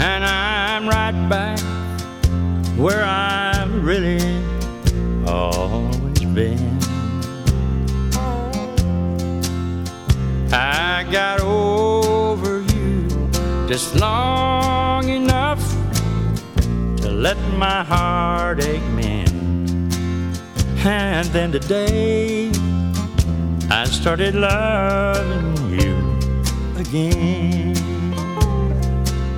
and I'm right back where I've really always been. I got over you just long enough to let my heartache mend. And then today I started loving you again.